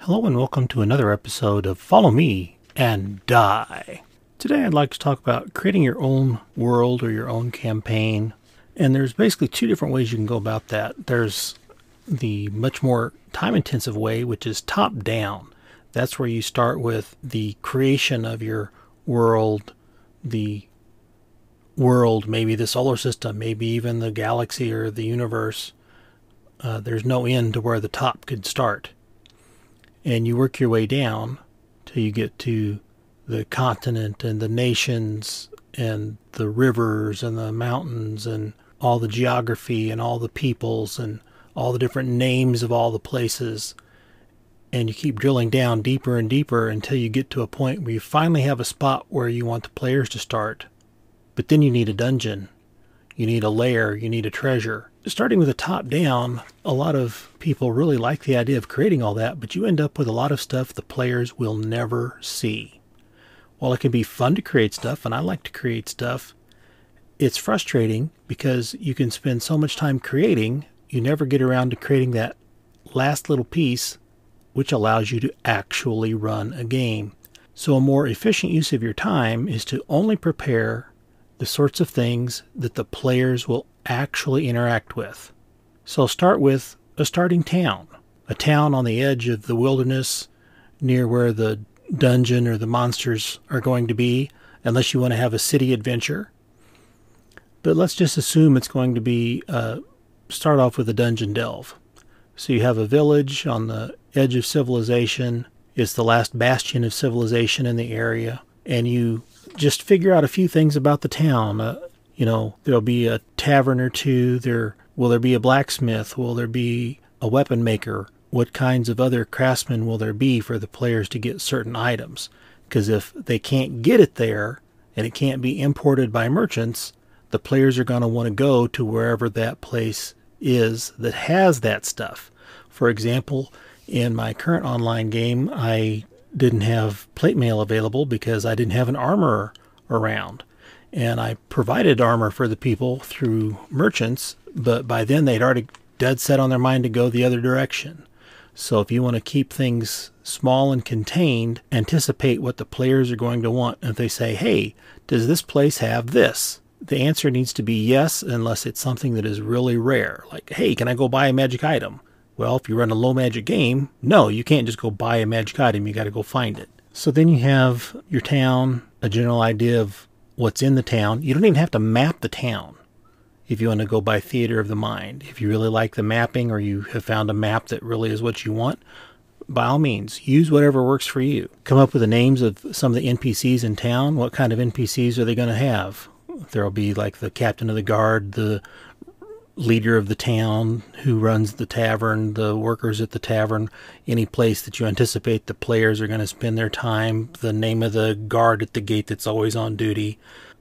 Hello and welcome to another episode of Follow Me and Die. Today I'd like to talk about creating your own world or your own campaign. And there's basically two different ways you can go about that. There's the much more time-intensive way, which is top-down. That's where you start with the creation of your world, maybe the solar system, maybe even the galaxy or the universe. There's no end to where the top could start. And you work your way down till you get to the continent and the nations and the rivers and the mountains and all the geography and all the peoples and all the different names of all the places. And you keep drilling down deeper and deeper until you get to a point where you finally have a spot where you want the players to start. But then you need a dungeon. You need a lair. You need a treasure. Starting with the top down, a lot of people really like the idea of creating all that, but you end up with a lot of stuff the players will never see. While it can be fun to create stuff, and I like to create stuff, it's frustrating because you can spend so much time creating, you never get around to creating that last little piece, which allows you to actually run a game. So a more efficient use of your time is to only prepare the sorts of things that the players will actually interact with. So start with a starting town. A town on the edge of the wilderness near where the dungeon or the monsters are going to be, unless you want to have a city adventure. But let's just assume it's going to be, start off with a dungeon delve. So you have a village on the edge of civilization. It's the last bastion of civilization in the area. And you just figure out a few things about the town. There'll be a tavern or two. Will there be a blacksmith? Will there be a weapon maker? What kinds of other craftsmen will there be for the players to get certain items? Because if they can't get it there and it can't be imported by merchants, the players are going to want to go to wherever that place is that has that stuff. For example, in my current online game, I didn't have plate mail available because I didn't have an armorer around. And I provided armor for the people through merchants, but by then they'd already dead set on their mind to go the other direction. So if you want to keep things small and contained, anticipate what the players are going to want. If they say, hey, does this place have this? The answer needs to be yes, unless it's something that is really rare. Like, hey, can I go buy a magic item? Well, if you run a low magic game, no, you can't just go buy a magic item. You got to go find it. So then you have your town, a general idea of what's in the town. You don't even have to map the town if you want to go by theater of the mind. If you really like the mapping or you have found a map that really is what you want, by all means, use whatever works for you. Come up with the names of some of the NPCs in town. What kind of NPCs are they going to have? There'll be like the captain of the guard, the leader of the town who runs the tavern, the workers at the tavern, any place that you anticipate the players are going to spend their time, the name of the guard at the gate that's always on duty,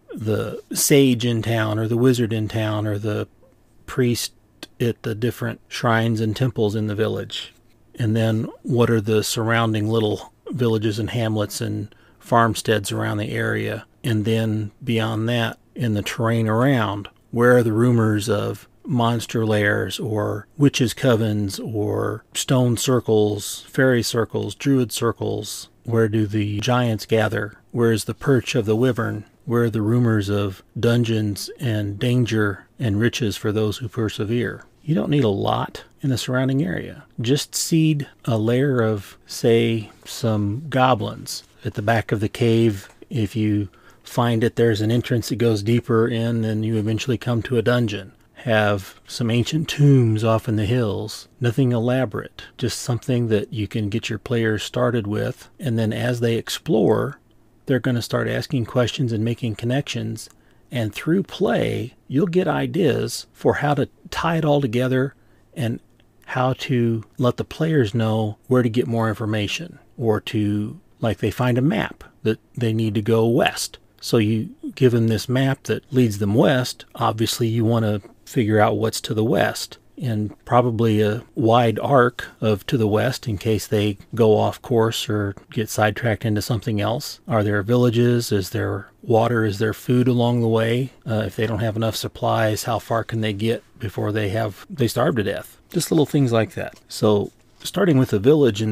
the sage in town or the wizard in town or the priest at the different shrines and temples in the village. And then what are the surrounding little villages and hamlets and farmsteads around the area? And then beyond that, in the terrain around, where are the rumors of monster lairs or witches' covens or stone circles, fairy circles, druid circles? Where do the giants gather? Where is the perch of the wyvern? Where are the rumors of dungeons and danger and riches for those who persevere? You don't need a lot in the surrounding area. Just seed a layer of, say, some goblins at the back of the cave. If you find it, there's an entrance that goes deeper in and you eventually come to a dungeon. Have some ancient tombs off in the hills. Nothing elaborate, just something that you can get your players started with. And then as they explore, they're going to start asking questions and making connections. And through play, you'll get ideas for how to tie it all together and how to let the players know where to get more information. Or to, like, they find a map that they need to go west. So you give them this map that leads them west. Obviously, you want to figure out what's to the west, and probably a wide arc of to the west in case they go off course or get sidetracked into something else. Are there villages? Is there water? Is there food along the way? If they don't have enough supplies, how far can they get before they starve to death? Just little things like that. So starting with a village and then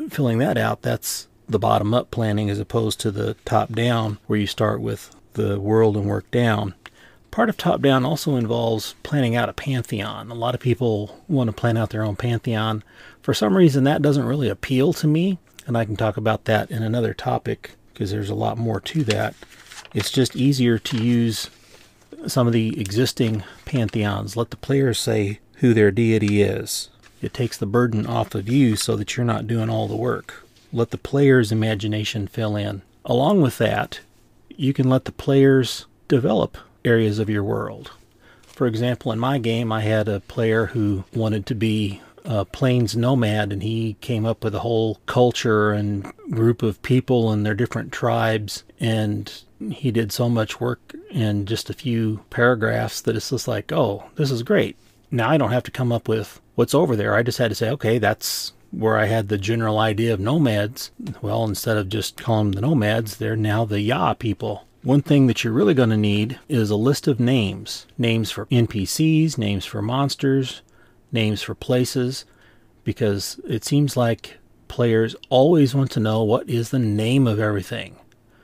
filling that out, that's the bottom-up planning as opposed to the top-down, where you start with the world and work down. Part of top-down also involves planning out a pantheon. A lot of people want to plan out their own pantheon. For some reason, that doesn't really appeal to me, and I can talk about that in another topic because there's a lot more to that. It's just easier to use some of the existing pantheons. Let the players say who their deity is. It takes the burden off of you so that you're not doing all the work. Let the player's imagination fill in. Along with that, you can let the players develop areas of your world. For example, in my game, I had a player who wanted to be a plains nomad, and he came up with a whole culture and group of people and their different tribes, and he did so much work in just a few paragraphs that it's just like, oh, this is great. Now I don't have to come up with what's over there. I just had to say, okay, that's where I had the general idea of nomads. Well, instead of just calling them the nomads, they're now the Ya people. One thing that you're really going to need is a list of names. Names for NPCs, names for monsters, names for places, because it seems like players always want to know what is the name of everything.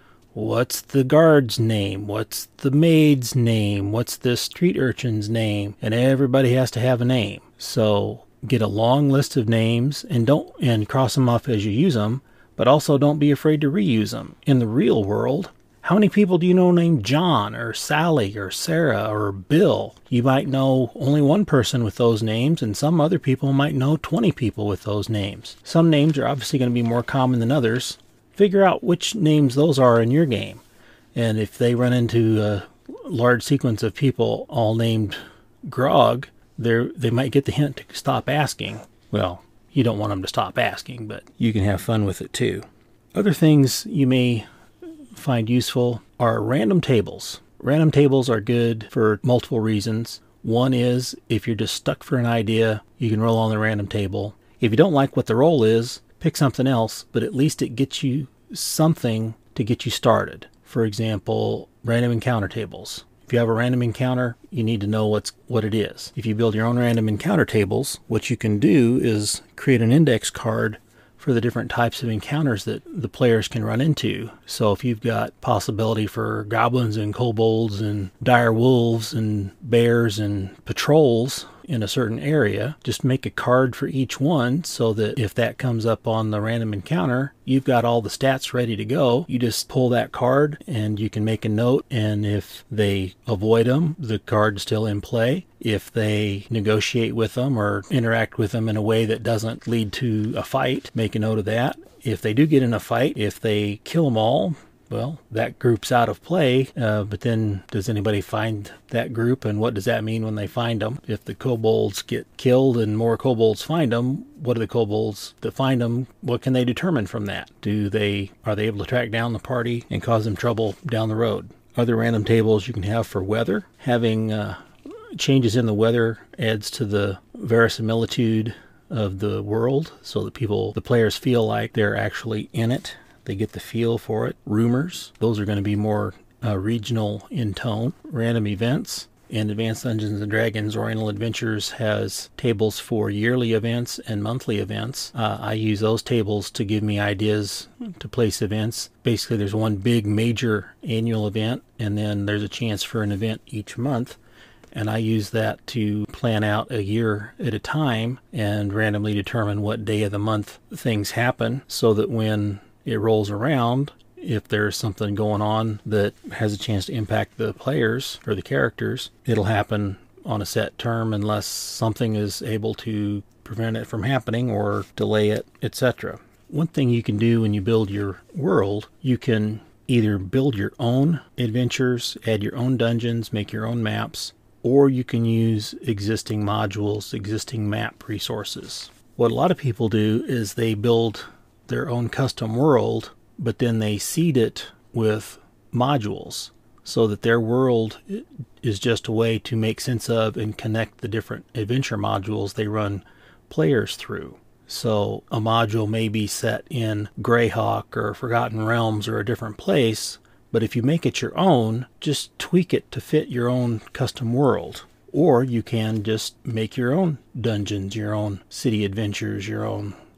What's the guard's name? What's the maid's name? What's the street urchin's name? And everybody has to have a name. So get a long list of names and cross them off as you use them, but also don't be afraid to reuse them. In the real world, how many people do you know named John or Sally or Sarah or Bill? You might know only one person with those names, and some other people might know 20 people with those names. Some names are obviously going to be more common than others. Figure out which names those are in your game. And if they run into a large sequence of people all named Grog, they might get the hint to stop asking. Well, you don't want them to stop asking, but you can have fun with it too. Other things you may find useful are random tables. Random tables are good for multiple reasons. One is if you're just stuck for an idea, you can roll on the random table. If you don't like what the roll is, pick something else, but at least it gets you something to get you started. For example, random encounter tables. If you have a random encounter, you need to know what it is. If you build your own random encounter tables, what you can do is create an index card for the different types of encounters that the players can run into. So if you've got possibility for goblins and kobolds and dire wolves and bears and patrols in a certain area, just make a card for each one so that if that comes up on the random encounter, you've got all the stats ready to go. You just pull that card and you can make a note, and if they avoid them, the card's still in play. If they negotiate with them or interact with them in a way that doesn't lead to a fight, make a note of that. If they do get in a fight, if they kill them all, well, that group's out of play, but then does anybody find that group, and what does that mean when they find them? If the kobolds get killed and more kobolds find them, what are the kobolds that find them? What can they determine from that? Are they able to track down the party and cause them trouble down the road? Other random tables you can have for weather. Having changes in the weather adds to the verisimilitude of the world, so that the players feel like they're actually in it. They get the feel for it. Rumors, those are going to be more regional in tone. Random events. In Advanced Dungeons & Dragons, Oriental Adventures has tables for yearly events and monthly events. I use those tables to give me ideas to place events. Basically, there's one big major annual event, and then there's a chance for an event each month. And I use that to plan out a year at a time and randomly determine what day of the month things happen, so that when it rolls around, if there's something going on that has a chance to impact the players or the characters, it'll happen on a set term unless something is able to prevent it from happening or delay it, etc. One thing you can do when you build your world, you can either build your own adventures, add your own dungeons, make your own maps, or you can use existing modules, existing map resources. What a lot of people do is they build their own custom world, but then they seed it with modules so that their world is just a way to make sense of and connect the different adventure modules they run players through. So a module may be set in Greyhawk or Forgotten Realms or a different place, but if you make it your own, just tweak it to fit your own custom world. Or you can just make your own dungeons, your own city adventures, your own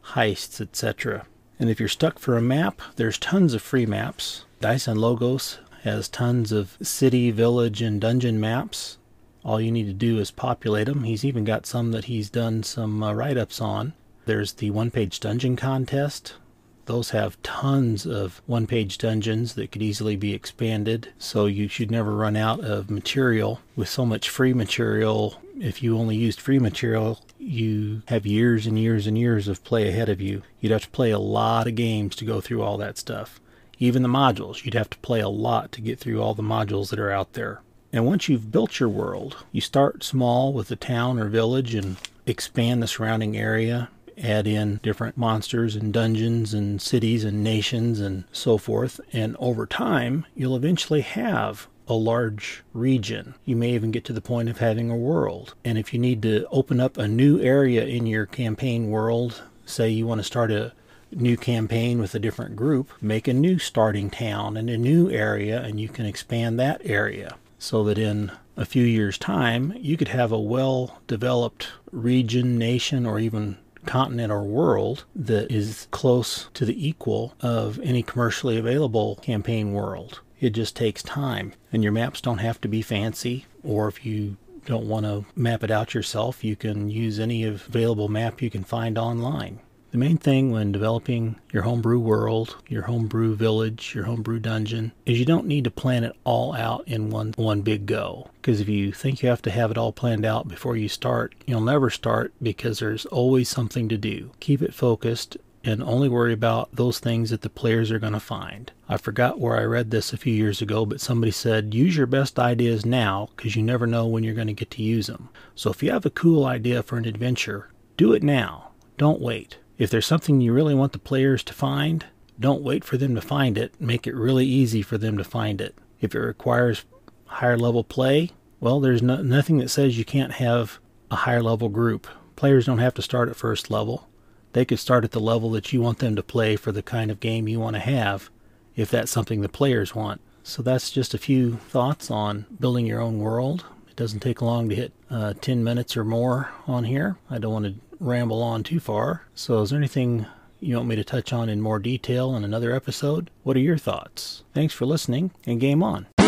heists, etc. And if you're stuck for a map, there's tons of free maps. Dice and Logos has tons of city, village, and dungeon maps. All you need to do is populate them. He's even got some that he's done some write-ups on. There's the one-page dungeon contest. Those have tons of one-page dungeons that could easily be expanded, so you should never run out of material. With so much free material, if you only used free material, you have years and years and years of play ahead of you. You'd have to play a lot of games to go through all that stuff. Even the modules, you'd have to play a lot to get through all the modules that are out there. And once you've built your world, you start small with a town or village and expand the surrounding area. Add in different monsters and dungeons and cities and nations and so forth. And over time, you'll eventually have a large region. You may even get to the point of having a world. And if you need to open up a new area in your campaign world, say you want to start a new campaign with a different group, make a new starting town and a new area, and you can expand that area so that in a few years' time, you could have a well-developed region, nation, or even continent or world that is close to the equal of any commercially available campaign world. It just takes time, and your maps don't have to be fancy, or if you don't want to map it out yourself, you can use any available map you can find online. The main thing when developing your homebrew world, your homebrew village, your homebrew dungeon, is you don't need to plan it all out in one big go. Because if you think you have to have it all planned out before you start, you'll never start because there's always something to do. Keep it focused and only worry about those things that the players are going to find. I forgot where I read this a few years ago, but somebody said, use your best ideas now because you never know when you're going to get to use them. So if you have a cool idea for an adventure, do it now. Don't wait. If there's something you really want the players to find, don't wait for them to find it. Make it really easy for them to find it. If it requires higher level play, well, there's nothing that says you can't have a higher level group. Players don't have to start at first level. They could start at the level that you want them to play for the kind of game you want to have, if that's something the players want. So that's just a few thoughts on building your own world. It doesn't take long to hit 10 minutes or more on here. I don't want to ramble on too far. So is there anything you want me to touch on in more detail in another episode? What are your thoughts? Thanks for listening, and game on.